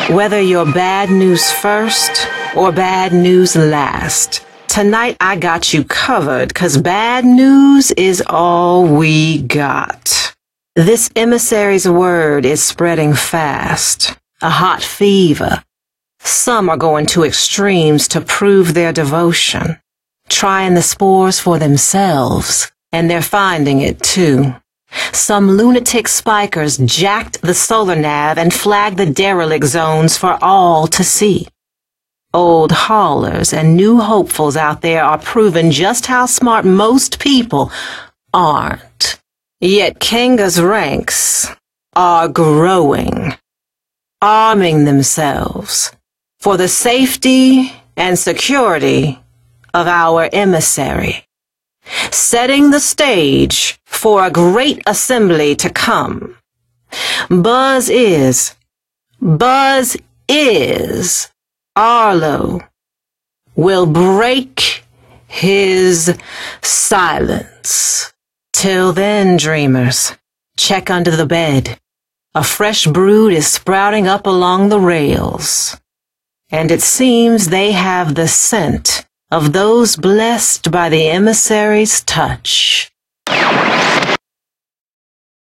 Whether you're bad news first or bad news last, tonight I got you covered, 'cause bad news is all we got. This emissary's word is spreading fast, a hot fever. Some are going to extremes to prove their devotion, trying the spores for themselves, and they're finding it too. Some lunatic spikers jacked the solar nav and flagged the derelict zones for all to see. Old haulers and new hopefuls out there are proving just how smart most people aren't. Yet Kenga's ranks are growing, arming themselves for the safety and security of our emissary, setting the stage for a great assembly to come. Buzz is, Arlo will break his silence. Till then, dreamers, check under the bed. A fresh brood is sprouting up along the rails, and it seems they have the scent of those blessed by the emissary's touch.